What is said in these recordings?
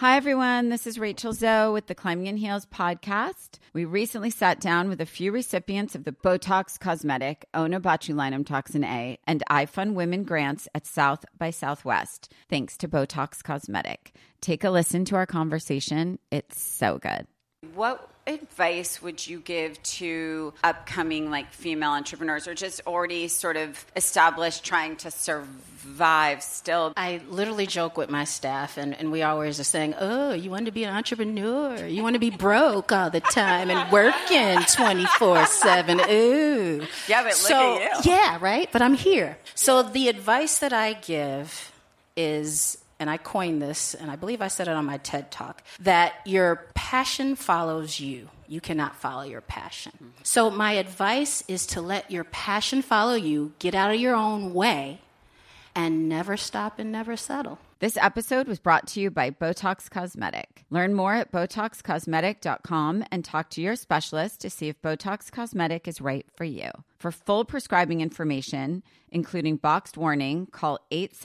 Hi, everyone. This is Rachel Zoe with the Climbing in Heels podcast. We recently sat down with a few recipients of the Botox Cosmetic, Onabotulinum Toxin A, and iFund Women grants at South by Southwest, thanks to Botox Cosmetic. Take a listen to our conversation. It's so good. What advice would you give to upcoming female entrepreneurs or just already sort of established trying to survive still? I literally joke with my staff and we always are saying, oh, you want to be an entrepreneur? You want to be broke all the time and working 24/7. Ooh. Yeah, but look at you. Yeah, right? But I'm here. So the advice that I give is, and I coined this, and I believe I said it on my TED Talk, that your passion follows you. You cannot follow your passion. Mm-hmm. So my advice is to let your passion follow you, get out of your own way, and never stop and never settle. This episode was brought to you by Botox Cosmetic. Learn more at BotoxCosmetic.com and talk to your specialist to see if Botox Cosmetic is right for you. For full prescribing information, including boxed warning, call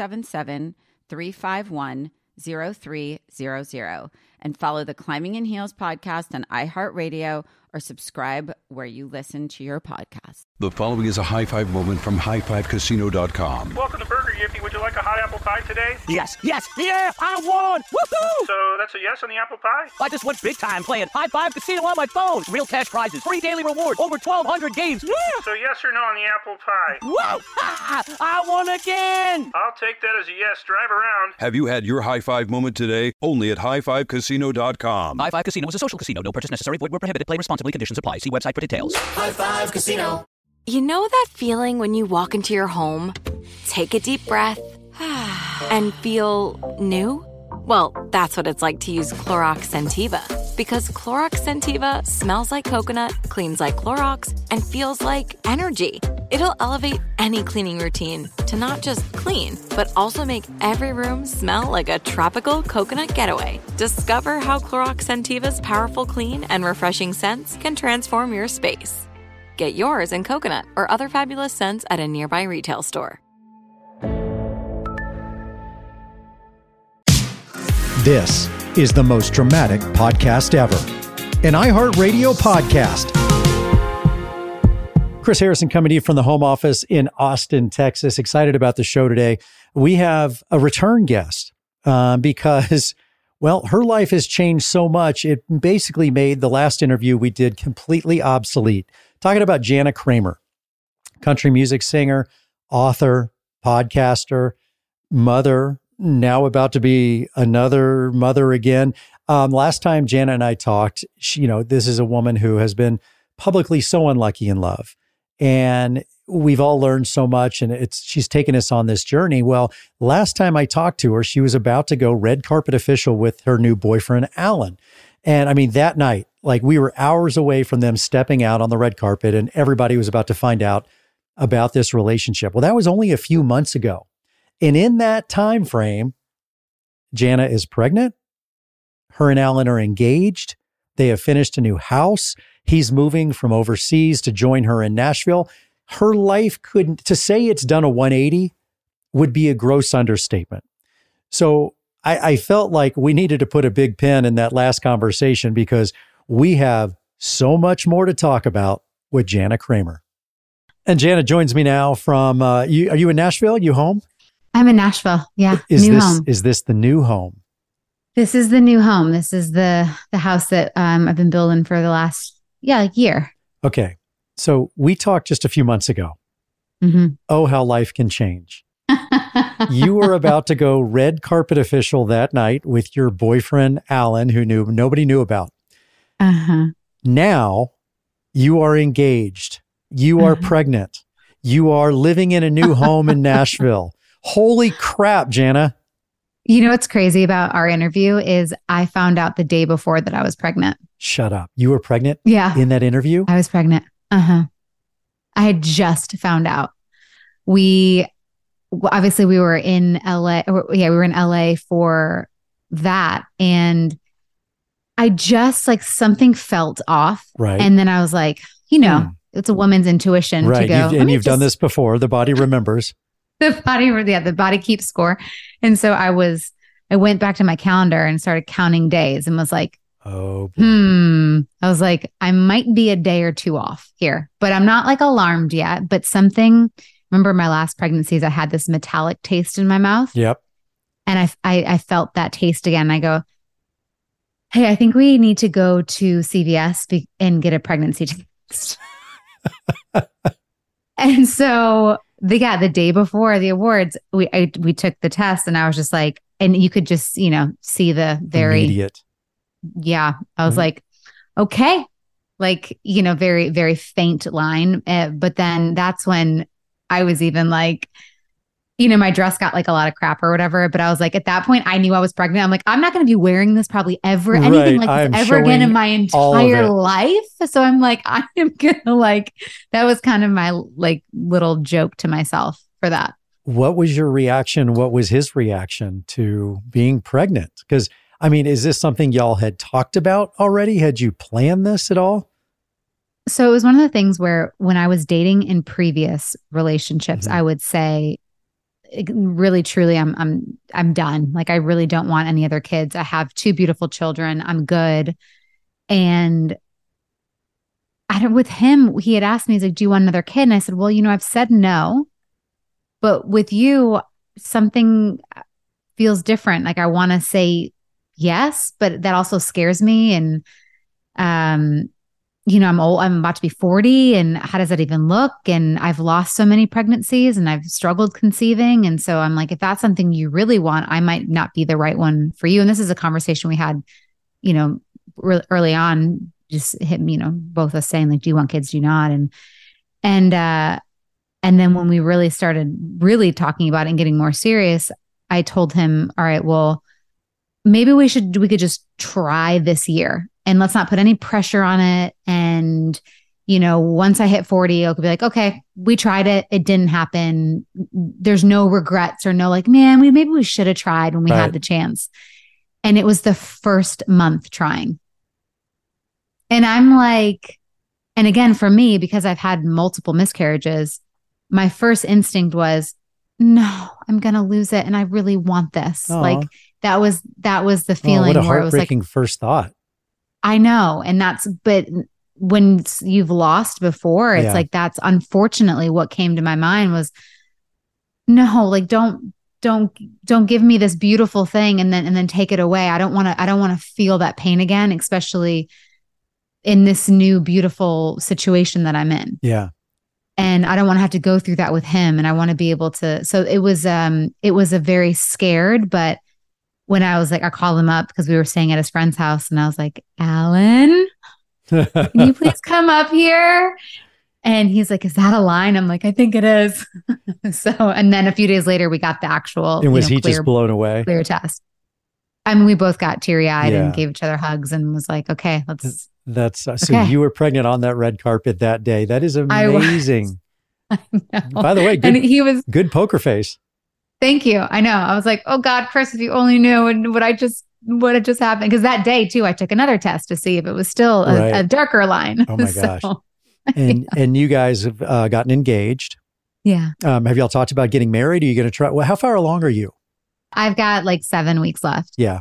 877-351-0300 and follow the Climbing in Heels podcast on iHeartRadio or subscribe where you listen to your podcast. The following is a high five moment from highfivecasino.com. Welcome to Burger Yippee. Would you like a hot apple pie today? Yes, yeah, I won! Woohoo! So that's a yes on the apple pie? I just went big time playing High Five Casino on my phone. Real cash prizes, free daily rewards, over 1,200 games. Yeah! So yes or no on the apple pie? Whoa! I won again! I'll take that as a yes. Drive around. Have you had your high five moment today? Only at highfivecasino.com. High Five Casino is a social casino. No purchase necessary. Void where prohibited. Play responsibly. Conditions apply. See website for details. High Five Casino. You know that feeling when you walk into your home, take a deep breath, and feel new? Well, that's what it's like to use Clorox Scentiva. Because Clorox Scentiva smells like coconut, cleans like Clorox, and feels like energy. It'll elevate any cleaning routine to not just clean, but also make every room smell like a tropical coconut getaway. Discover how Clorox Scentiva's powerful clean and refreshing scents can transform your space. Get yours in coconut or other fabulous scents at a nearby retail store. This is the most dramatic podcast ever, an iHeartRadio podcast. Chris Harrison coming to you from the home office in Austin, Texas. Excited about the show today. We have a return guest because, well, her life has changed so much. It basically made the last interview we did completely obsolete. Talking about Jana Kramer, country music singer, author, podcaster, mother, now about to be another mother again. Last time Jana and I talked, this is a woman who has been publicly so unlucky in love. And we've all learned so much, and she's taken us on this journey. Well, last time I talked to her, she was about to go red carpet official with her new boyfriend, Alan. And I mean, that night, we were hours away from them stepping out on the red carpet, and everybody was about to find out about this relationship. Well, that was only a few months ago. And in that time frame, Jana is pregnant. Her and Alan are engaged. They have finished a new house. He's moving from overseas to join her in Nashville. Her life to say it's done a 180 would be a gross understatement. So I felt like we needed to put a big pin in that last conversation because we have so much more to talk about with Jana Kramer. And Jana joins me now from, are you in Nashville? You home? I'm in Nashville. Yeah. Home. Is this the new home? This is the new home. This is the house that I've been building for the last, year. Okay. So we talked just a few months ago. Mm-hmm. Oh, how life can change. You were about to go red carpet official that night with your boyfriend, Alan, who nobody knew about. Uh-huh. Now you are engaged. You are pregnant. You are living in a new home in Nashville. Holy crap, Jana. You know what's crazy about our interview is I found out the day before that I was pregnant. Shut up. You were pregnant? Yeah. In that interview? I was pregnant. Uh-huh. I had just found out. Obviously we were in LA. We were in LA for that. And I just something felt off. Right. And then I was like, it's a woman's intuition to go. You've done this before. The body remembers. The body keeps score. And so I was I went back to my calendar and started counting days and was like, oh, I was like, I might be a day or two off here, but I'm not like alarmed yet. But something, remember my last pregnancies, I had this metallic taste in my mouth. Yep. And I felt that taste again. I go, hey, I think we need to go to CVS and get a pregnancy test. And so the day before the awards, we took the test, and I was just like, and you could just, see the very immediate. Yeah. I was like, okay, like, very, very faint line. But then that's when I was even like, my dress got like a lot of crap or whatever. But I was like, at that point, I knew I was pregnant. I'm like, I'm not going to be wearing this probably ever, anything like this ever again in my entire life. So I'm like, I am going to that was kind of my like little joke to myself for that. What was your reaction? What was his reaction to being pregnant? Because I mean, is this something y'all had talked about already? Had you planned this at all? So it was one of the things where when I was dating in previous relationships, I would say, really, truly, I'm done. Like, I really don't want any other kids. I have 2 beautiful children. I'm good. And with him, he had asked me, he's like, do you want another kid? And I said, well, I've said no, but with you, something feels different. Like, I want to say yes, but that also scares me. And, I'm old, I'm about to be 40, and how does that even look? And I've lost so many pregnancies and I've struggled conceiving. And so I'm like, if that's something you really want, I might not be the right one for you. And this is a conversation we had, early on, just hit me, both us saying like, do you want kids? Do you not? And then when we really started really talking about it and getting more serious, I told him, all right, well, maybe we could just try this year and let's not put any pressure on it. And, once I hit 40, I could be like, okay, we tried it. It didn't happen. There's no regrets or no like, man, maybe we should have tried when we had the chance. And it was the first month trying. And I'm like, and again, for me, because I've had multiple miscarriages, my first instinct was, no, I'm going to lose it. And I really want this. Aww. Like that was the feeling what a where it was like, heartbreaking first thought. I know. And but when you've lost before, it's like, that's unfortunately what came to my mind was, no, like, don't give me this beautiful thing and then take it away. I don't want to feel that pain again, especially in this new beautiful situation that I'm in. Yeah. And I don't want to have to go through that with him. And I want to be able to, so it was a very scared, but when I was like, I called him up because we were staying at his friend's house and I was like, Alan, can you please come up here? And he's like, is that a line? I'm like, I think it is. So, and then a few days later, we got the actual, and was he just blown away? Clear test. I mean, we both got teary eyed and gave each other hugs and was like, okay, let's. So you were pregnant on that red carpet that day. That is amazing. I know. By the way, good, and he was good poker face. Thank you. I know. I was like, oh God, Chris, if you only knew and what had just happened. Because that day too, I took another test to see if it was still a darker line. Oh my gosh. And you guys have gotten engaged. Yeah. Have y'all talked about getting married? Are you going to try? Well, how far along are you? I've got like 7 weeks left. Yeah.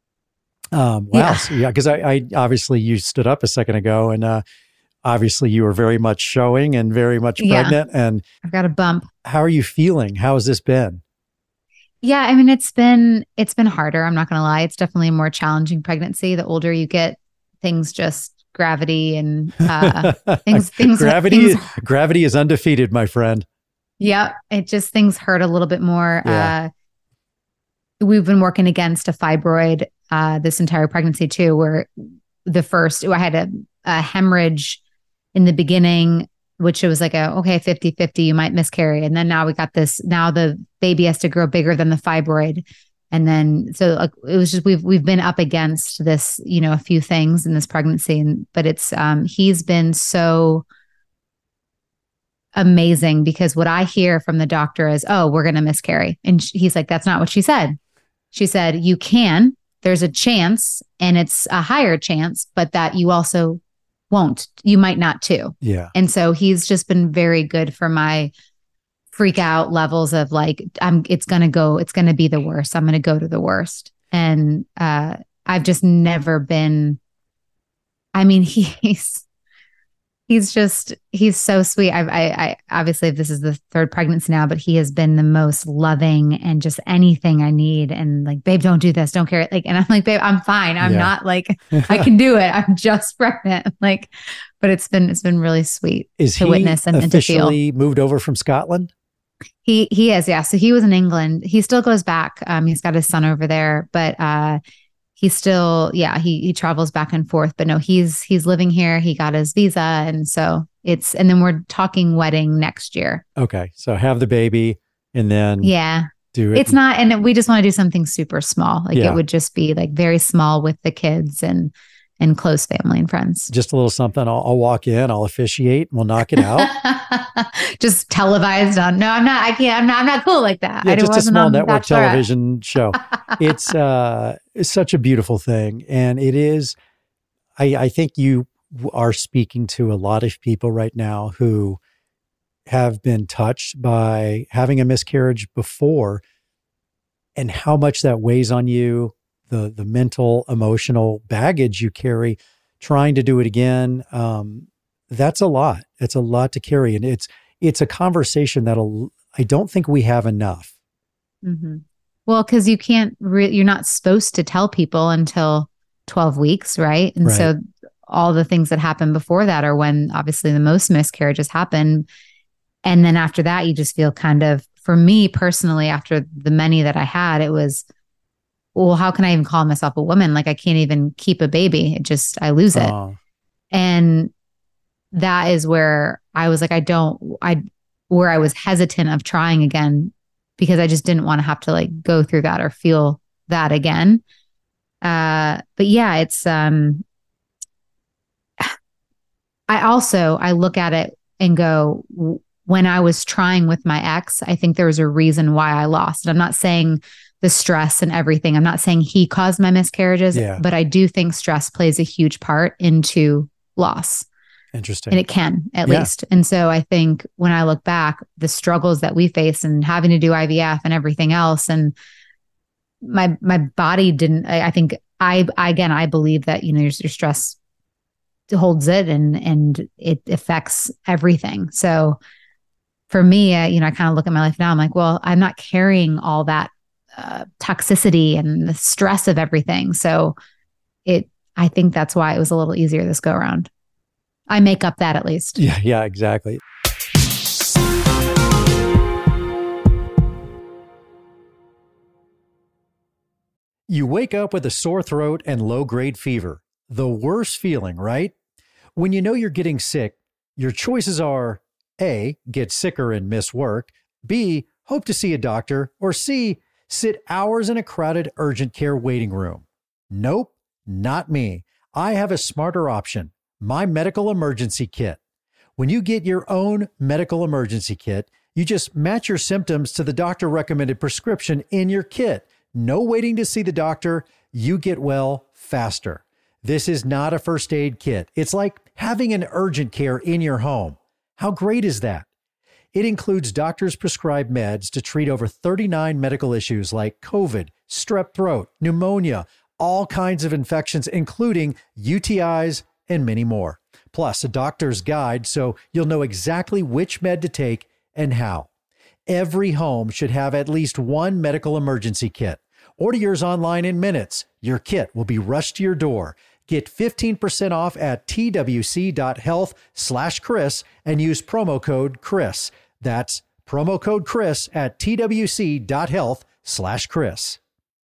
Wow. Yeah. Because I obviously you stood up a second ago and obviously you were very much showing and very much pregnant. And I've got a bump. How are you feeling? How has this been? Yeah. I mean, it's been harder. I'm not going to lie. It's definitely a more challenging pregnancy. The older you get, things just gravity and things. Gravity is undefeated, my friend. Yeah. It just, things hurt a little bit more. Yeah. We've been working against a fibroid this entire pregnancy too, where I had a hemorrhage in the beginning, which it was like 50-50, you might miscarry. And then now we got this, now the baby has to grow bigger than the fibroid. And then, so it was just, we've been up against this, a few things in this pregnancy, but it's, he's been so amazing because what I hear from the doctor is, oh, we're going to miscarry. And he's like, that's not what she said. She said, you can, there's a chance and it's a higher chance, but that you also won't, you might not too. Yeah. And so he's just been very good for my freak out levels of like, it's going to be the worst. I'm going to go to the worst. And I've just never been, I mean, he's so sweet. I obviously this is the third pregnancy now, but he has been the most loving and just anything I need. And like, babe, don't do this. Don't care. Like, and I'm like, babe, I'm fine. I'm not like, I can do it. I'm just pregnant. Like, but it's been really sweet to witness and to feel. Officially moved over from Scotland? He is. Yeah. So he was in England. He still goes back. He's got his son over there, but, he still, he travels back and forth, but no, he's living here. He got his visa. And so and then we're talking wedding next year. Okay. So have the baby and then do it. It's not, and we just want to do something super small. Like it would just be like very small with the kids and close family and friends. Just a little something. I'll walk in, I'll officiate, and we'll knock it out. Just televised on. No, I'm not. I can't. I'm not cool like that. Yeah, just a small network television show. It's such a beautiful thing, and it is. I think you are speaking to a lot of people right now who have been touched by having a miscarriage before, and how much that weighs on you. The mental, emotional baggage you carry trying to do it again. That's a lot. It's a lot to carry. And it's a conversation I don't think we have enough. Mm-hmm. Well, because you can't, you're not supposed to tell people until 12 weeks, right? And so all the things that happen before that are when obviously the most miscarriages happen. And then after that, you just feel kind of, for me personally, after the many that I had, it was, well, how can I even call myself a woman? Like I can't even keep a baby. I lose it. And that is where I was like, where I was hesitant of trying again, because I just didn't want to have to like go through that or feel that again. But yeah, it's, I look at it and go, when I was trying with my ex, I think there was a reason why I lost. And I'm not saying the stress and everything. I'm not saying he caused my miscarriages, but I do think stress plays a huge part into loss. Interesting. And it can, at least. And so I think when I look back, the struggles that we face and having to do IVF and everything else, and my body didn't, I think I believe that, your stress holds it and it affects everything. So for me, I kind of look at my life now, I'm like, well, I'm not carrying all that toxicity and the stress of everything. So I think that's why it was a little easier this go around. I make up that at least. Yeah, exactly. You wake up with a sore throat and low-grade fever. The worst feeling, right? When you know you're getting sick, your choices are A, get sicker and miss work, B, hope to see a doctor, or C, sit hours in a crowded urgent care waiting room. Nope, not me. I have a smarter option, my medical emergency kit. When you get your own medical emergency kit, you just match your symptoms to the doctor-recommended prescription in your kit. No waiting to see the doctor. You get well faster. This is not a first aid kit. It's like having an urgent care in your home. How great is that? It includes doctors' prescribed meds to treat over 39 medical issues like COVID, strep throat, pneumonia, all kinds of infections, including UTIs and many more. Plus, a doctor's guide so you'll know exactly which med to take and how. Every home should have at least one medical emergency kit. Order yours online in minutes. Your kit will be rushed to your door. Get 15% off at twc.health/Chris and use promo code Chris. That's promo code Chris at twc.health/Chris.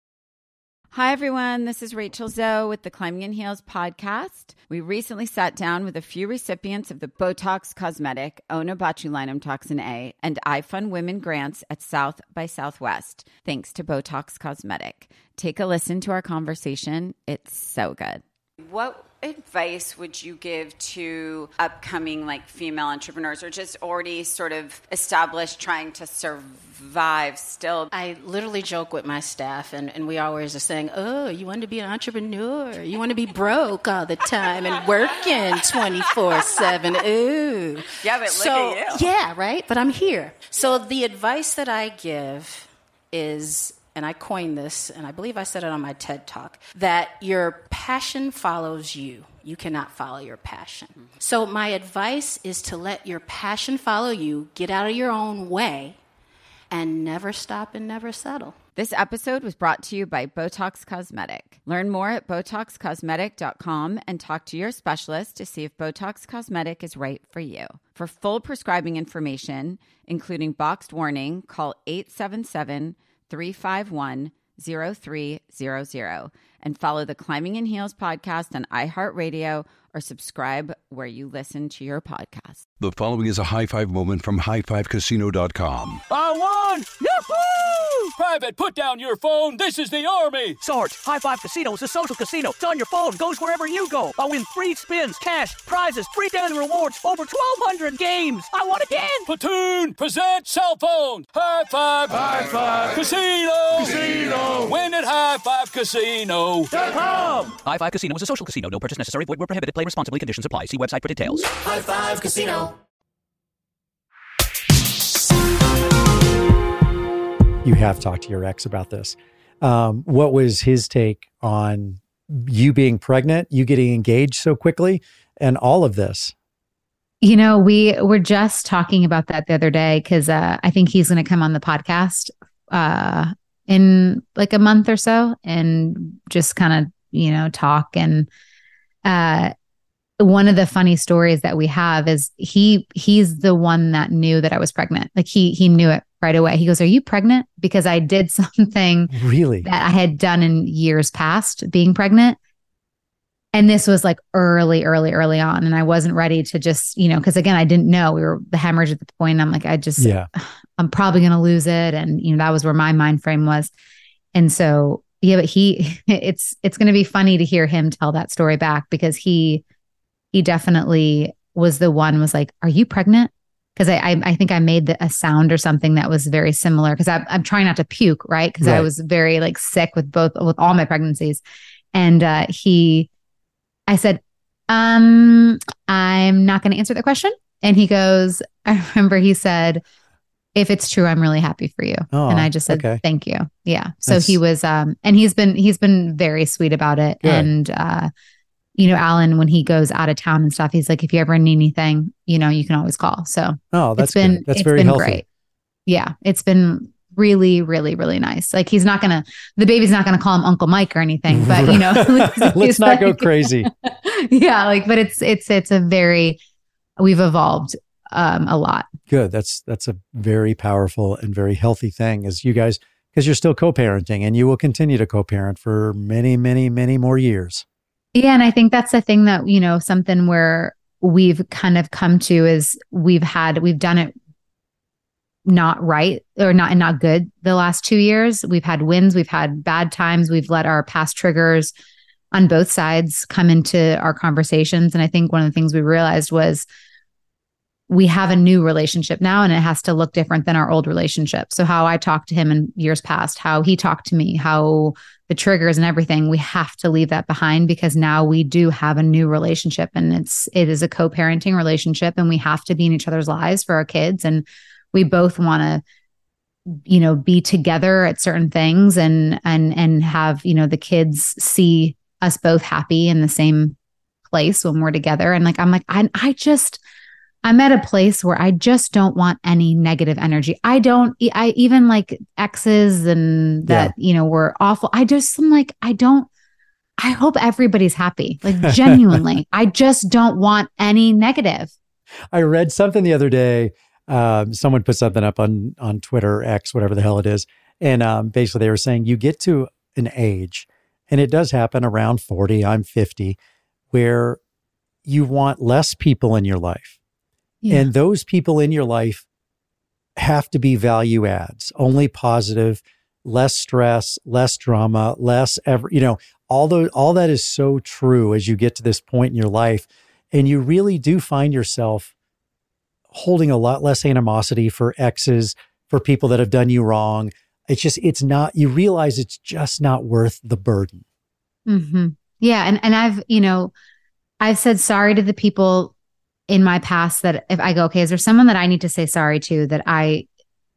Hi, everyone. This is Rachel Zoe with the Climbing in Heels podcast. We recently sat down with a few recipients of the Botox Cosmetic, Onabotulinum Toxin A, and iFund Women grants at South by Southwest, thanks to Botox Cosmetic. Take a listen to our conversation. It's so good. What advice would you give to upcoming female entrepreneurs or just already sort of established trying to survive still? I literally joke with my staff and we always are saying, oh, you want to be an entrepreneur? You want to be broke all the time and working 24/7. Ooh. Yeah, but look at you. Yeah, right? But I'm here. So the advice that I give is, and I coined this, and I believe I said it on my TED Talk, that your passion follows you. You cannot follow your passion. So my advice is to let your passion follow you, get out of your own way, and never stop and never settle. This episode was brought to you by Botox Cosmetic. Learn more at BotoxCosmetic.com and talk to your specialist to see if Botox Cosmetic is right for you. For full prescribing information, including boxed warning, call 877-351-0300 and follow the Climbing in Heels podcast on iHeartRadio or subscribe where you listen to your podcast. The following is a high five moment from highfivecasino.com. I won! Yahoo! Private, put down your phone. This is the Army. Sarge, High Five Casino is a social casino. It's on your phone. Goes wherever you go. I win free spins, cash, prizes, free daily rewards, over 1,200 games. I won again. Platoon, present cell phone. High Five. High Five. Casino. Casino. Win at highfivecasino.com. High Five Casino is a social casino. No purchase necessary. Void where prohibited. Play responsibly. Conditions apply. See website for details. High Five Casino. You have talked to your ex about this. What was his take on you being pregnant, you getting engaged so quickly, and all of this? You know, we were just talking about that the other day because I think he's going to come on the podcast in like a month or so and just kind of, talk. And one of the funny stories that we have is he's the one that knew that I was pregnant. Like he knew it right away. He goes, "Are you pregnant?" Because I did something really that I had done in years past being pregnant. And this was like early on. And I wasn't ready to just, because again, I didn't know we were the hemorrhage at the point. I'm like, I'm probably going to lose it. And, that was where my mind frame was. And so, but it's going to be funny to hear him tell that story back because he definitely was the one was like, "Are you pregnant?" Because I think I made a sound or something that was very similar because I'm trying not to puke, right? Because I was very like sick with all my pregnancies. And I said, I'm not going to answer that question. And he goes, I remember he said, "If it's true, I'm really happy for you." Oh, and I just said, okay. Thank you. Yeah. So he was, and he's been very sweet about it. Good. And, Alan, when he goes out of town and stuff, he's like, "If you ever need anything, you can always call." So that's good. That's very healthy. Great. Yeah. It's been really, really, really nice. Like the baby's not going to call him Uncle Mike or anything, but let's not go crazy. Yeah. But we've evolved a lot. Good. That's a very powerful and very healthy thing as you guys, because you're still co-parenting and you will continue to co-parent for many, many, many more years. Yeah. And I think that's the thing that, something where we've kind of come to is we've done it not right or not good the last 2 years. We've had wins, we've had bad times, we've let our past triggers on both sides come into our conversations. And I think one of the things we realized was we have a new relationship now and it has to look different than our old relationship. So how I talked to him in years past, how he talked to me, how the triggers and everything, we have to leave that behind because now we do have a new relationship and it is a co-parenting relationship and we have to be in each other's lives for our kids. And we both want to, be together at certain things and have, the kids see us both happy in the same place when we're together. And I'm at a place where I just don't want any negative energy. I even like exes and that, were awful. I hope everybody's happy. Like genuinely, I just don't want any negative. I read something the other day. Someone put something up on Twitter, X, whatever the hell it is. And basically they were saying you get to an age, and it does happen around 40, I'm 50, where you want less people in your life. Yeah. And those people in your life have to be value adds, only positive, less stress, less drama, all that is so true as you get to this point in your life. And you really do find yourself holding a lot less animosity for exes, for people that have done you wrong. You realize it's just not worth the burden. Mm-hmm. Yeah. And I've said sorry to the people in my past that if I go, okay, is there someone that I need to say sorry to that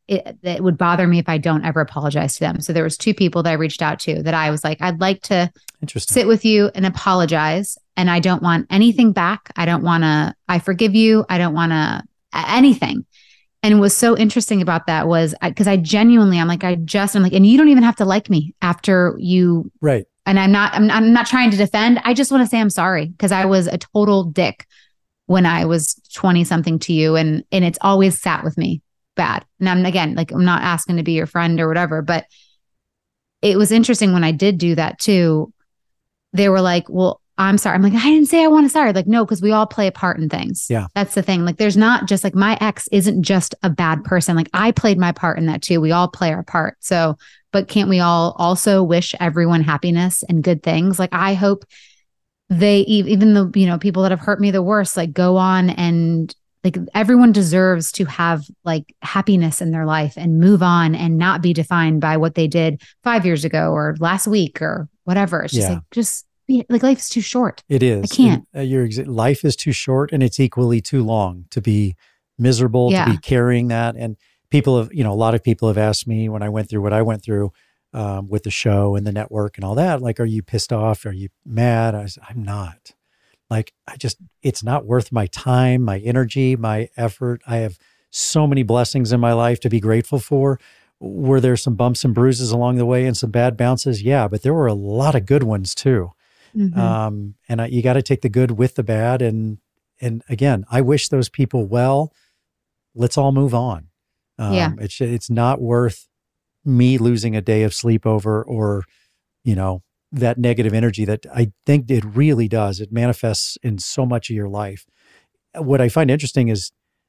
it would bother me if I don't ever apologize to them. So there was 2 people that I reached out to that I was like, I'd like to sit with you and apologize. And I don't want anything back. I forgive you. I don't want to anything. And what's so interesting about that was because I'm like, and you don't even have to like me after you. Right. And I'm not trying to defend. I just want to say I'm sorry because I was a total dick when I was 20 something to you. And it's always sat with me bad. And I'm not asking to be your friend or whatever, but it was interesting when I did do that too. They were like, well, I'm sorry. I'm like, I didn't say I want to sorry. Like, no, because we all play a part in things. Yeah. That's the thing. Like, there's not just like my ex isn't just a bad person. Like I played my part in that too. We all play our part. So, but can't we all also wish everyone happiness and good things? Like, I hope they, even the, people that have hurt me the worst, like go on and like everyone deserves to have like happiness in their life and move on and not be defined by what they did 5 years ago or last week or whatever. It's just like life's too short. It is. I can't. Life is too short and it's equally too long to be miserable, to be carrying that. And people have, a lot of people have asked me when I went through what I went through with the show and the network and all that, like, are you pissed off? Are you mad? I said, I'm not. Like, it's not worth my time, my energy, my effort. I have so many blessings in my life to be grateful for. Were there some bumps and bruises along the way and some bad bounces? Yeah, but there were a lot of good ones too. Mm-hmm. And you got to take the good with the bad. And again, I wish those people well. Let's all move on. It's not worth me losing a day of sleep over, or, that negative energy that I think it really does. It manifests in so much of your life. What I find interesting is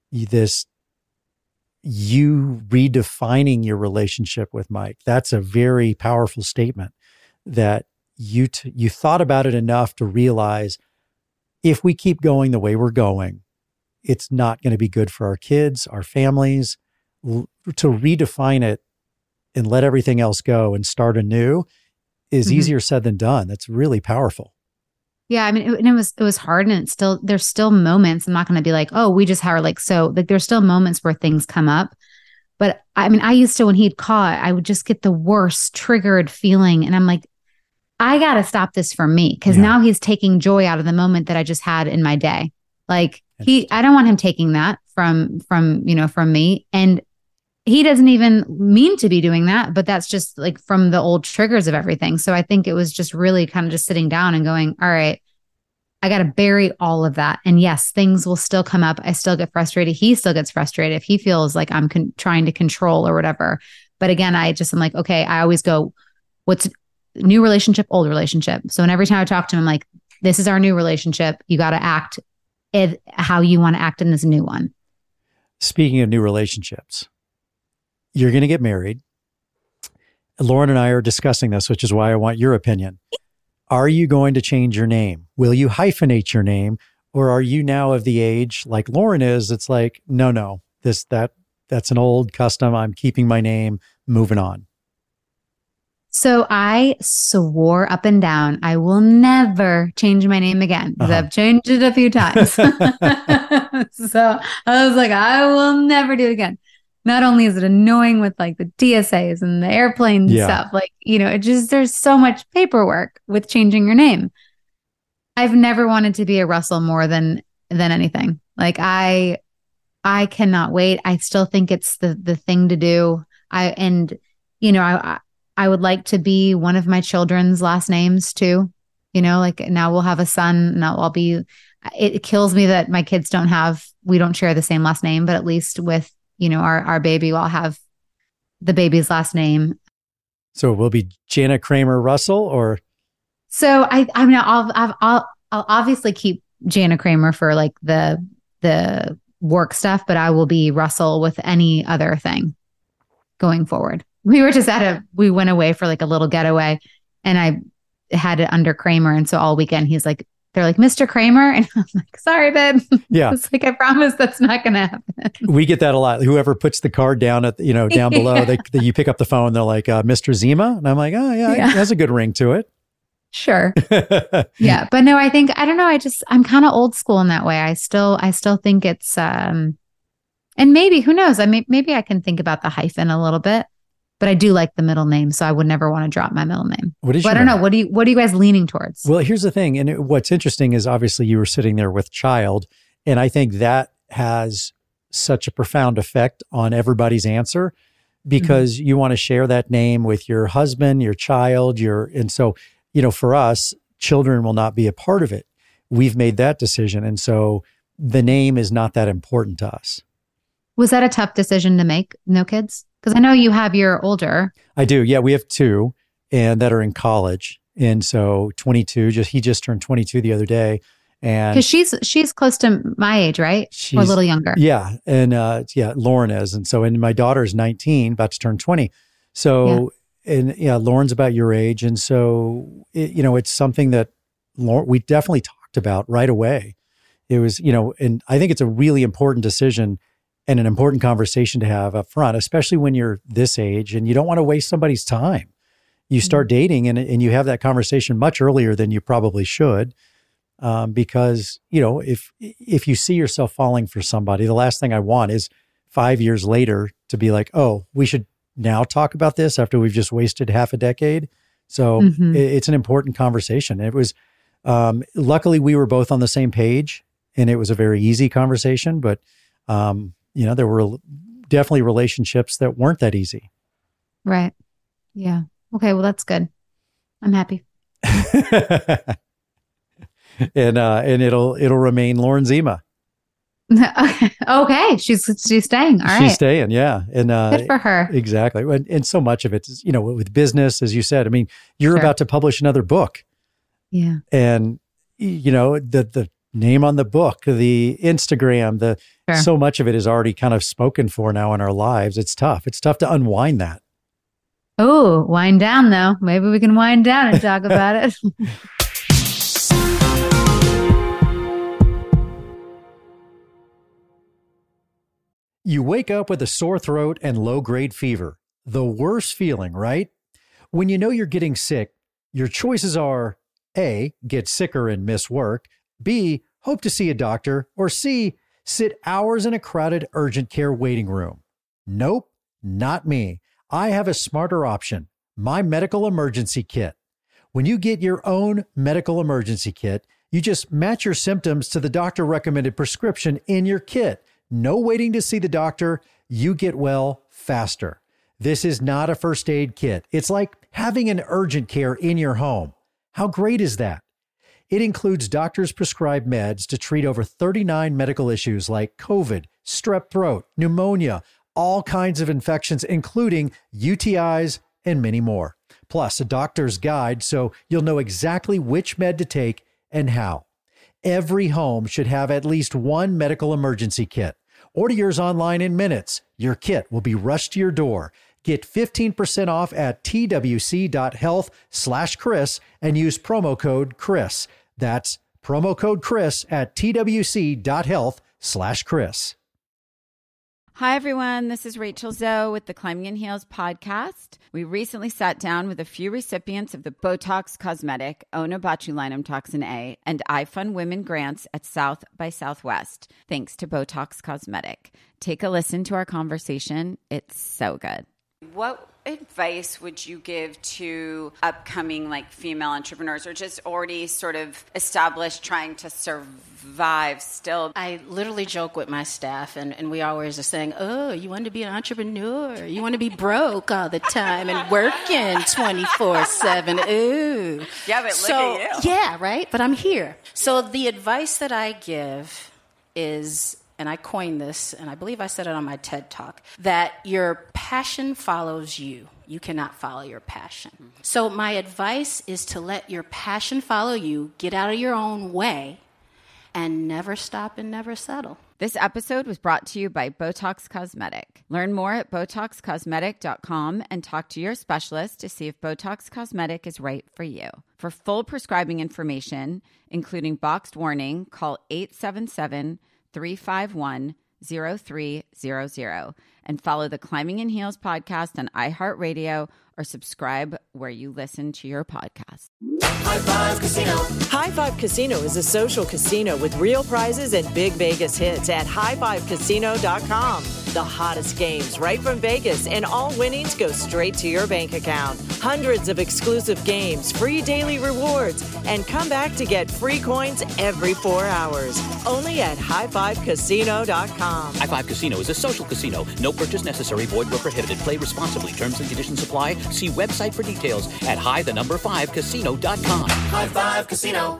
you redefining your relationship with Mike. That's a very powerful statement that you thought about it enough to realize if we keep going the way we're going, it's not going to be good for our kids, our families. To redefine it and let everything else go and start anew is easier said than done. That's really powerful. Yeah. I mean, it was hard, and there's still moments. I'm not going to be like, oh, we just had there's still moments where things come up. But I mean, I used to, when he'd caught, I would just get the worst triggered feeling. And I'm like, I got to stop this for me. Cause now he's taking joy out of the moment that I just had in my day. Like I don't want him taking that from me. And he doesn't even mean to be doing that, but that's just like from the old triggers of everything. So I think it was just really kind of just sitting down and going, all right, I got to bury all of that. And yes, things will still come up. I still get frustrated. He still gets frustrated if he feels like I'm trying to control or whatever. But again, I'm like, okay, I always go, what's new relationship, old relationship. So every time I talk to him, I'm like, this is our new relationship. You got to act how you want to act in this new one. Speaking of new relationships, you're going to get married. Lauren and I are discussing this, which is why I want your opinion. Are you going to change your name? Will you hyphenate your name? Or are you now of the age like Lauren is? It's like, no, that's an old custom. I'm keeping my name, moving on. So I swore up and down, I will never change my name again, because I've changed it a few times. So I was like, I will never do it again. Not only is it annoying with like the TSAs and the airplane stuff, like, there's so much paperwork with changing your name. I've never wanted to be a Russell more than anything. Like I cannot wait. I still think it's the thing to do. I would like to be one of my children's last names too. Like now we'll have a son, and it kills me that my kids we don't share the same last name, but at least with, our baby, we'll have the baby's last name. So it will be Jana Kramer Russell, or? So I'll obviously keep Jana Kramer for like the work stuff, but I will be Russell with any other thing going forward. We were just we went away for like a little getaway, and I had it under Kramer. And so all weekend they're like, Mr. Kramer. And I'm like, sorry, babe. Yeah. It's like, I promise that's not going to happen. We get that a lot. Whoever puts the card down down below, you pick up the phone. They're like, Mr. Zima. And I'm like, oh yeah, it has a good ring to it. Sure. Yeah. But no, I don't know. I'm kind of old school in that way. I still think it's And maybe, who knows? Maybe I can think about the hyphen a little bit, but I do like the middle name, so I would never want to drop my middle name. What is I don't know. What are you guys leaning towards? Well, here's the thing. And what's interesting is obviously you were sitting there with child. And I think that has such a profound effect on everybody's answer because you want to share that name with your husband, your child, and so, for us, children will not be a part of it. We've made that decision. And so the name is not that important to us. Was that a tough decision to make? No kids? Because I know you have your older. I do. Yeah, we have two and that are in college. And so 22, he just turned 22 the other day. And because she's close to my age, right? Or a little younger. Yeah. And Lauren is. And so, and my daughter's 19, about to turn 20. So, Lauren's about your age. And so, it's something that we definitely talked about right away. It was, and I think it's a really important decision and an important conversation to have up front, especially when you're this age and you don't want to waste somebody's time. You start dating and you have that conversation much earlier than you probably should. Because, if you see yourself falling for somebody, the last thing I want is 5 years later to be like, oh, we should now talk about this after we've just wasted half a decade. So it's an important conversation. It was, luckily we were both on the same page and it was a very easy conversation, but, there were definitely relationships that weren't that easy. Right. Yeah. Okay. Well, that's good. I'm happy. And it'll remain Lauren Zima. Okay. She's staying. All right. She's staying. Yeah. And, good for her. Exactly. And so much of it is, with business, as you said, I mean, you're about to publish another book. Yeah. And, the name on the book, the Instagram, so much of it is already kind of spoken for now in our lives. It's tough. It's tough to unwind that. Oh, wind down though. Maybe we can wind down and talk about it. You wake up with a sore throat and low-grade fever. The worst feeling, right? When you know you're getting sick, your choices are A, get sicker and miss work, B, hope to see a doctor, or C, sit hours in a crowded urgent care waiting room. Nope, not me. I have a smarter option, my medical emergency kit. When you get your own medical emergency kit, you just match your symptoms to the doctor-recommended prescription in your kit. No waiting to see the doctor. You get well faster. This is not a first aid kit. It's like having an urgent care in your home. How great is that? It includes doctors' prescribed meds to treat over 39 medical issues like COVID, strep throat, pneumonia, all kinds of infections, including UTIs and many more. Plus, a doctor's guide so you'll know exactly which med to take and how. Every home should have at least one medical emergency kit. Order yours online in minutes. Your kit will be rushed to your door. Get 15% off at twc.health/Chris and use promo code Chris. That's promo code Chris at twc.health/Chris. Hi, everyone. This is Rachel Zoe with the Climbing in Heels podcast. We recently sat down with a few recipients of the Botox Cosmetic, Onabotulinum Toxin A, and iFund Women grants at South by Southwest, thanks to Botox Cosmetic. Take a listen to our conversation. It's so good. What advice would you give to upcoming female entrepreneurs or just already sort of established trying to survive still? I literally joke with my staff and we always are saying, oh, you want to be an entrepreneur? You want to be broke all the time and working 24/7. Ooh. Yeah, but look at you. Yeah, right? But I'm here. So the advice that I give is, and I coined this, and I believe I said it on my TED Talk, that your passion follows you. You cannot follow your passion. So my advice is to let your passion follow you, get out of your own way, and never stop and never settle. This episode was brought to you by Botox Cosmetic. Learn more at BotoxCosmetic.com and talk to your specialist to see if Botox Cosmetic is right for you. For full prescribing information, including boxed warning, call 877-351-0300 and follow the Climbing in Heels podcast on iHeartRadio or subscribe where you listen to your podcast. High Five Casino. High Five Casino is a social casino with real prizes and big Vegas hits at highfivecasino.com. The hottest games right from Vegas, and all winnings go straight to your bank account. Hundreds of exclusive games, free daily rewards, and come back to get free coins every 4 hours. Only at highfivecasino.com. High Five Casino is a social casino. No purchase necessary. Void where prohibited. Play responsibly. Terms and conditions apply. See website for details at high5casino.com. High Five Casino.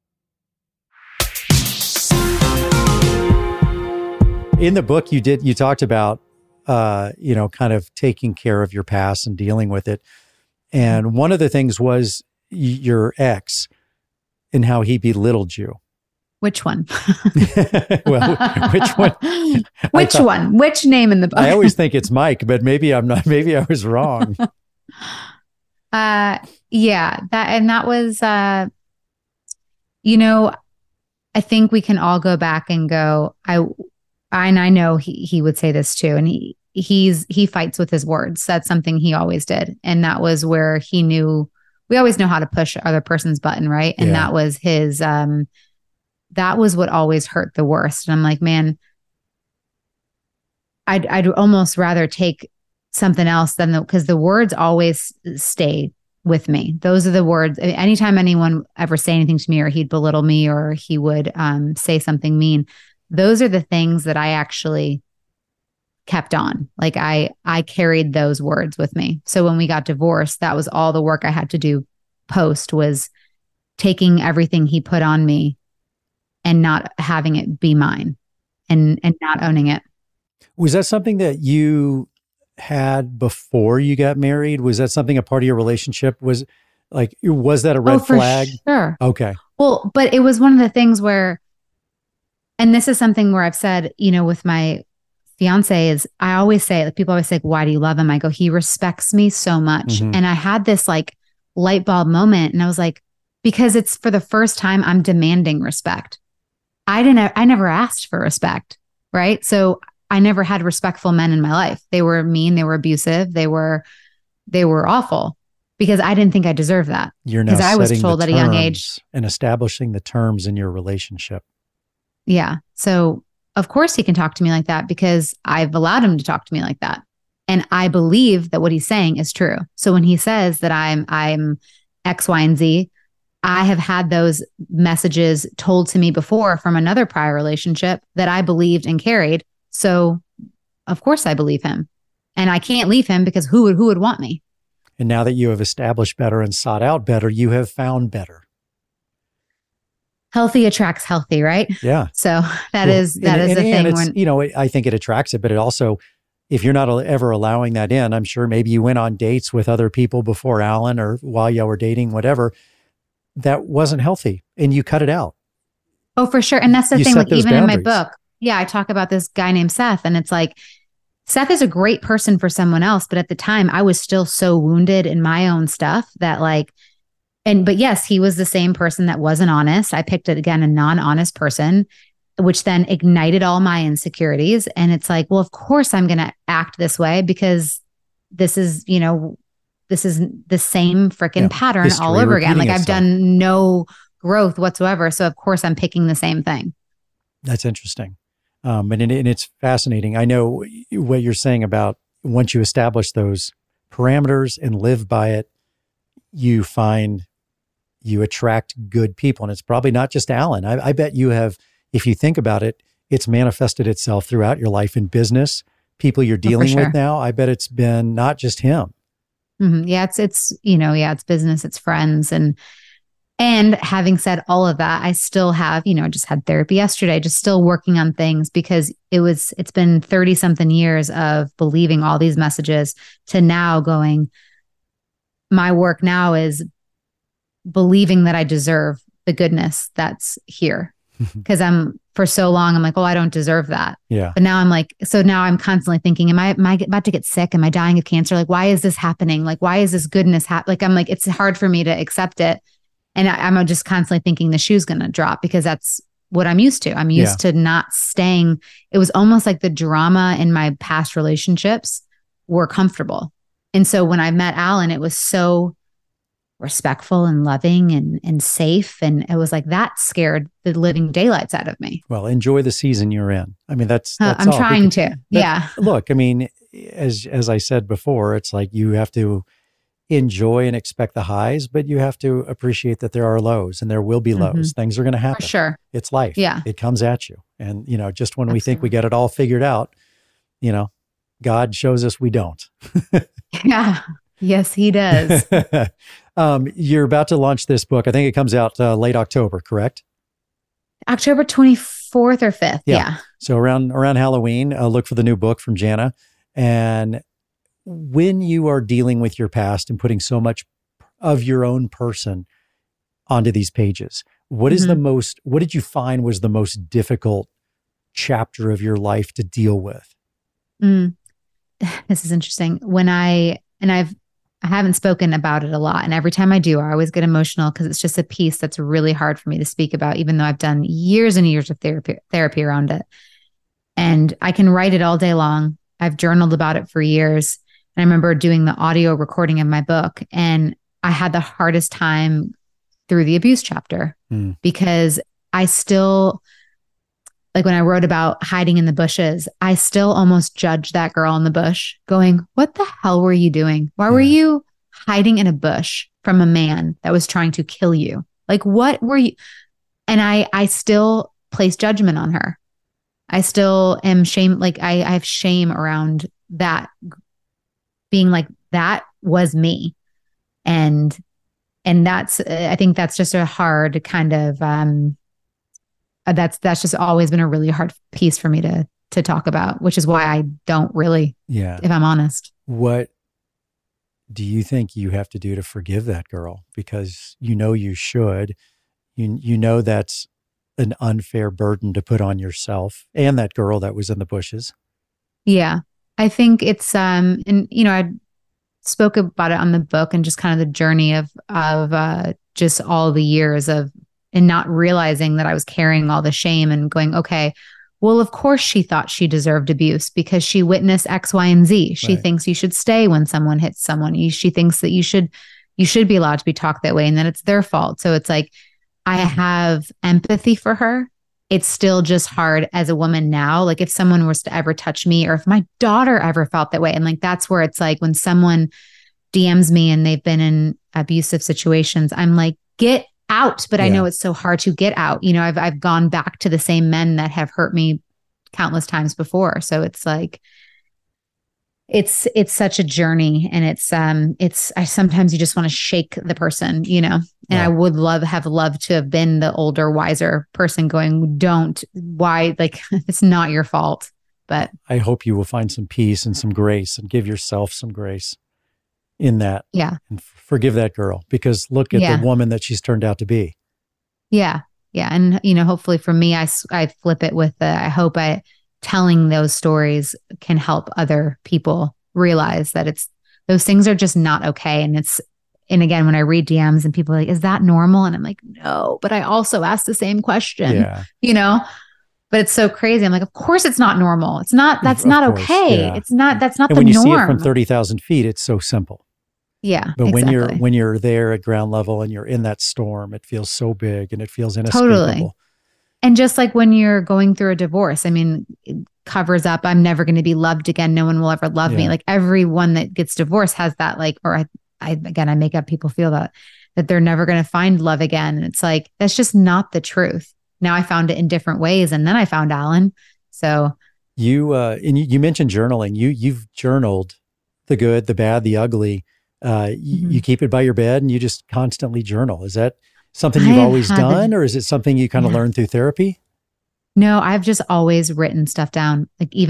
In the book, you talked about, kind of taking care of your past and dealing with it. And one of the things was your ex and how he belittled you. Which one? Well, which one? Which one? Which name in the book? I always think it's Mike, but maybe I'm not. Maybe I was wrong. Yeah, that was, I think we can all go back and go, I know he would say this too. And he fights with his words. That's something he always did. And that was where he knew, we always know how to push other person's button. Right. And that was his, that was what always hurt the worst. And I'm like, man, I'd almost rather take something else than because the words always stay with me. Those are the words. Anytime anyone ever say anything to me, or he'd belittle me, or he would say something mean, those are the things that I actually kept on. Like I carried those words with me. So when we got divorced, that was all the work I had to do post, was taking everything he put on me and not having it be mine, and not owning it. Was that something that you had before you got married? Was that something a part of your relationship? Was that a red flag? Sure. Okay. Well, but it was one of the things where, and this is something where I've said, with my fiance, is I always say, like, people always say, why do you love him? I go, he respects me so much. Mm-hmm. And I had this like light bulb moment, and I was like, because it's for the first time I'm demanding respect. I never asked for respect. Right. So I never had respectful men in my life. They were mean, they were abusive, they were awful, because I didn't think I deserved that. You're now I was told at a young age and establishing the terms in your relationship. Yeah. So of course he can talk to me like that, because I've allowed him to talk to me like that. And I believe that what he's saying is true. So when he says that I'm X, Y, and Z, I have had those messages told to me before from another prior relationship that I believed and carried. So of course I believe him, and I can't leave him, because who would want me? And now that you have established better and sought out better, you have found better. Healthy attracts healthy, right? Yeah. So that is the thing. When I think it attracts it, but it also, if you're not ever allowing that in, I'm sure maybe you went on dates with other people before Alan, or while y'all were dating, whatever, that wasn't healthy, and you cut it out. Oh, for sure. And that's the You thing, set like those even boundaries. in my book, I talk about this guy named Seth, and it's like, Seth is a great person for someone else. But at the time I was still so wounded in my own stuff that but yes, he was the same person that wasn't honest. I picked it again, a non-honest person, which then ignited all my insecurities. And it's like, well, of course I'm going to act this way, because this is the same freaking pattern all over again. Like I've done no growth whatsoever. So of course I'm picking the same thing. That's interesting. And it's fascinating. I know what you're saying about once you establish those parameters and live by it, you find you attract good people. And it's probably not just Alan. I bet you have, if you think about it, it's manifested itself throughout your life in business, people you're dealing with now. I bet it's been not just him. Mm-hmm. Yeah, it's business, it's friends. And having said all of that, I still have, just had therapy yesterday, just still working on things, because it's been 30 something years of believing all these messages to now going, my work now is believing that I deserve the goodness that's here. Because for so long, I'm like, oh, I don't deserve that. Yeah. But now I'm like, so now I'm constantly thinking, am I about to get sick? Am I dying of cancer? Like, why is this happening? Like, why is this goodness happening? Like, I'm like, it's hard for me to accept it. And I'm just constantly thinking the shoe's going to drop, because that's what I'm used to. I'm used to not staying. It was almost like the drama in my past relationships were comfortable. And so when I met Alan, it was so respectful and loving and safe. And it was like that scared the living daylights out of me. Well, enjoy the season you're in. I mean, that's I'm all. trying to. Yeah. Look, I mean, as I said before, it's like you have to enjoy and expect the highs, but you have to appreciate that there are lows and there will be lows. Things are going to happen. For sure. It's life. Yeah. It comes at you. And, just when we think we get it all figured out, God shows us we don't. Yeah. Yes, he does. You're about to launch this book. I think it comes out late October, correct? October 24th or 5th. Yeah. So around Halloween, look for the new book from Jana. And when you are dealing with your past and putting so much of your own person onto these pages, what is what did you find was the most difficult chapter of your life to deal with? This is interesting. I haven't spoken about it a lot. And every time I do, I always get emotional because it's just a piece that's really hard for me to speak about, even though I've done years and years of therapy around it. And I can write it all day long. I've journaled about it for years. And I remember doing the audio recording of my book, and I had the hardest time through the abuse chapter because I still, like when I wrote about hiding in the bushes, I still almost judged that girl in the bush going, what the hell were you doing? Why were you hiding in a bush from a man that was trying to kill you? Like, what were you? And I still place judgment on her. I still am shame. Like I have shame around that being like, that was me. And I think that's just a hard kind of, that's just always been a really hard piece for me to talk about, which is why I don't really, if I'm honest. What do you think you have to do to forgive that girl? Because you should, you know, that's an unfair burden to put on yourself and that girl that was in the bushes. Yeah. I think it's, and I spoke about it on the book and just kind of the journey of just all the years of, and not realizing that I was carrying all the shame and going, okay, well, of course she thought she deserved abuse because she witnessed X, Y, and Z. She thinks you should stay when someone hits someone. She thinks that you should be allowed to be talked that way and that it's their fault. So it's like, I have empathy for her. It's still just hard as a woman now. Like if someone was to ever touch me or if my daughter ever felt that way. And like, that's where it's like when someone DMs me and they've been in abusive situations, I'm like, get out. But I know it's so hard to get out. I've gone back to the same men that have hurt me countless times before. So it's like, it's such a journey, and sometimes you just want to shake the person, and I would have loved to have been the older, wiser person going, why, like, it's not your fault. But I hope you will find some peace and some grace and give yourself some grace in that. Yeah. And forgive that girl, because look at the woman that she's turned out to be. Yeah. Yeah. And, hopefully for me, I flip it with I hope telling those stories can help other people realize that those things are just not okay. And again, when I read DMs and people are like, is that normal? And I'm like, no, but I also ask the same question, but it's so crazy. I'm like, of course it's not normal. It's not, that's not okay. Yeah. It's not, that's not the norm. And when you see it from 30,000 feet, it's so simple. Yeah. But when you're there at ground level and you're in that storm, it feels so big and it feels inescapable. Totally. And just like when you're going through a divorce, I mean, it covers up, I'm never going to be loved again. No one will ever love me. Like everyone that gets divorced has that, like, or I make up people feel that they're never going to find love again. And it's like, that's just not the truth. Now I found it in different ways. And then I found Alan. So you mentioned journaling. You've journaled the good, the bad, the ugly. You keep it by your bed and you just constantly journal. Is that something you've always done, or is it something you kind of learned through therapy? No, I've just always written stuff down.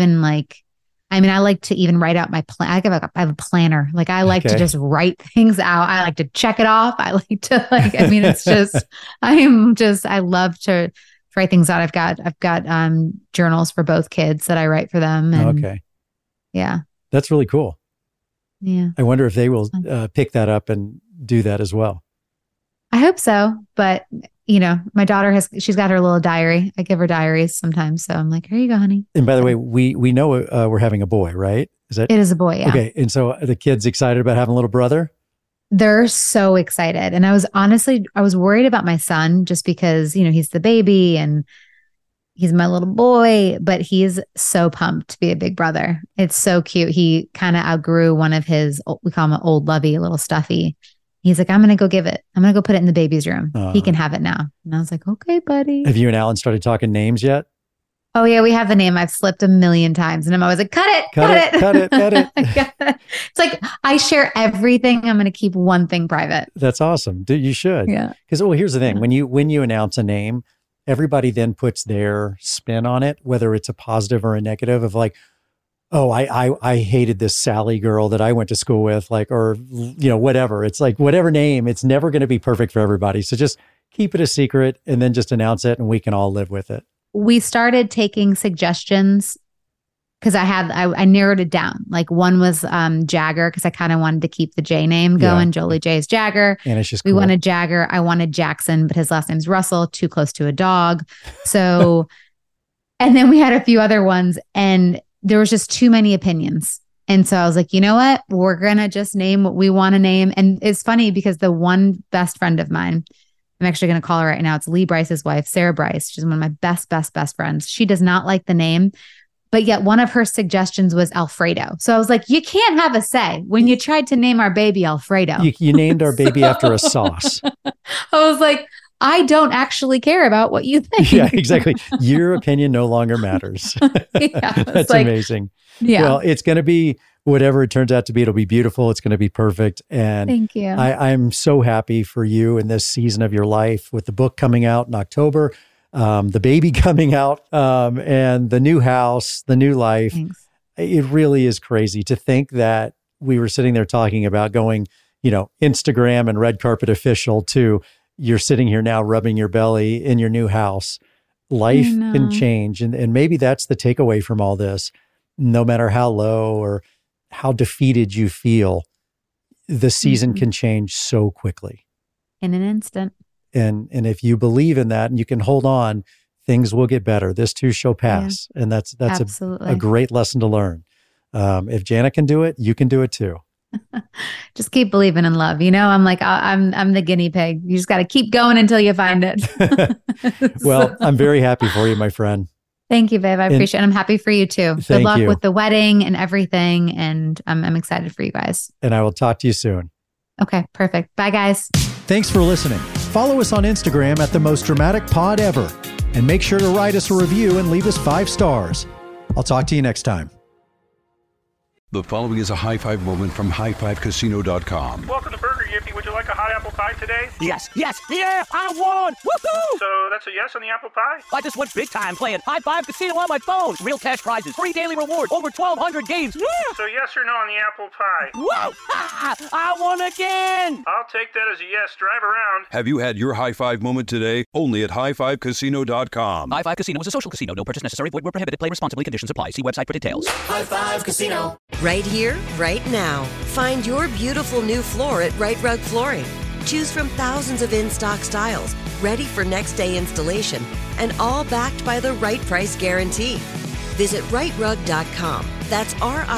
I like to even write out my plan. I have a planner. Like I like to just write things out. I like to check it off. I like to it's just, I love to write things out. I've got journals for both kids that I write for them. And, yeah. That's really cool. Yeah. I wonder if they will pick that up and do that as well. I hope so. But, my daughter she's got her little diary. I give her diaries sometimes. So I'm like, here you go, honey. And by the way, we know we're having a boy, right? It is a boy, yeah. Okay. And so are the kids excited about having a little brother? They're so excited. And I was worried about my son just because, he's the baby and he's my little boy, but he's so pumped to be a big brother. It's so cute. He kind of outgrew one of his, we call him an old lovey, a little stuffy. He's like, I'm going to go put it in the baby's room. He can have it now. And I was like, okay, buddy. Have you and Alan started talking names yet? Oh yeah, we have the name. I've slipped a million times and I'm always like, cut it. It's like, I share everything. I'm going to keep one thing private. That's awesome. You should. Yeah. Because, here's the thing. When you announce a name, everybody then puts their spin on it, whether it's a positive or a negative of like, oh, I hated this Sally girl that I went to school with, like, or, whatever. It's like, whatever name, it's never going to be perfect for everybody. So just keep it a secret and then just announce it and we can all live with it. We started taking suggestions because I narrowed it down. Like one was Jagger because I kind of wanted to keep the J name going. Yeah. Jolie J is Jagger. And it's just we wanted Jagger. I wanted Jackson, but his last name's Russell, too close to a dog. So, and then we had a few other ones and there was just too many opinions. And so I was like, you know what? We're going to just name what we want to name. And it's funny because the one best friend of mine, I'm actually going to call her right now. It's Lee Bryce's wife, Sarah Bryce. She's one of my best friends. She does not like the name, but yet one of her suggestions was Alfredo. So I was like, you can't have a say when you tried to name our baby Alfredo. You named our baby after a sauce. I was like, I don't actually care about what you think. Yeah, exactly. Your opinion no longer matters. Yeah, that's like, amazing. Yeah. Well, it's going to be whatever it turns out to be. It'll be beautiful. It's going to be perfect. And thank you. I'm so happy for you in this season of your life with the book coming out in October, the baby coming out, and the new house, the new life. Thanks. It really is crazy to think that we were sitting there talking about going, Instagram and red carpet official to you're sitting here now rubbing your belly in your new house. Life can change. And maybe that's the takeaway from all this. No matter how low or how defeated you feel, the season can change so quickly. In an instant. And if you believe in that and you can hold on, things will get better. This too shall pass. Yeah. And that's a great lesson to learn. If Janet can do it, you can do it too. Just keep believing in love. I'm like, I'm the guinea pig. You just got to keep going until you find it. Well, I'm very happy for you, my friend. Thank you, babe. I appreciate it. I'm happy for you too. Good luck with the wedding and everything. And I'm excited for you guys. And I will talk to you soon. Okay, perfect. Bye, guys. Thanks for listening. Follow us on Instagram at The Most Dramatic Pod Ever. And make sure to write us a review and leave us 5 stars. I'll talk to you next time. The following is a high five moment from highfivecasino.com. Welcome to Burger Yippee. Would you like a hot apple pie today? Yes, yeah, I won! Woohoo! So that's a yes on the apple pie? I just went big time playing High Five Casino on my phone. Real cash prizes, free daily rewards, over 1,200 games. Yeah! So yes or no on the apple pie? Whoa! I won again! I'll take that as a yes. Drive around. Have you had your high five moment today? Only at highfivecasino.com. High Five Casino is a social casino. No purchase necessary. Void where prohibited. Play responsibly. Conditions apply. See website for details. High Five Casino. Right here, right now. Find your beautiful new floor at Right Rug Flooring. Choose from thousands of in-stock styles, ready for next day installation, and all backed by the right price guarantee. Visit rightrug.com. That's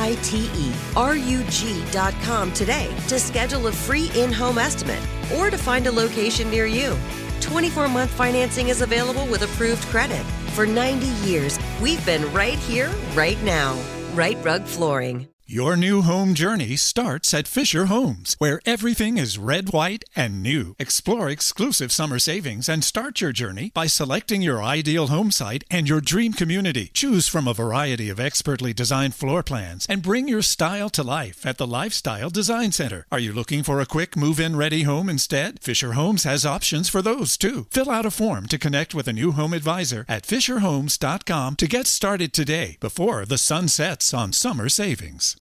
RITERUG.com today to schedule a free in-home estimate or to find a location near you. 24-month financing is available with approved credit. For 90 years, we've been right here, right now. Right Rug Flooring. Your new home journey starts at Fisher Homes, where everything is red, white, and new. Explore exclusive summer savings and start your journey by selecting your ideal home site and your dream community. Choose from a variety of expertly designed floor plans and bring your style to life at the Lifestyle Design Center. Are you looking for a quick move-in ready home instead? Fisher Homes has options for those too. Fill out a form to connect with a new home advisor at fisherhomes.com to get started today before the sun sets on summer savings.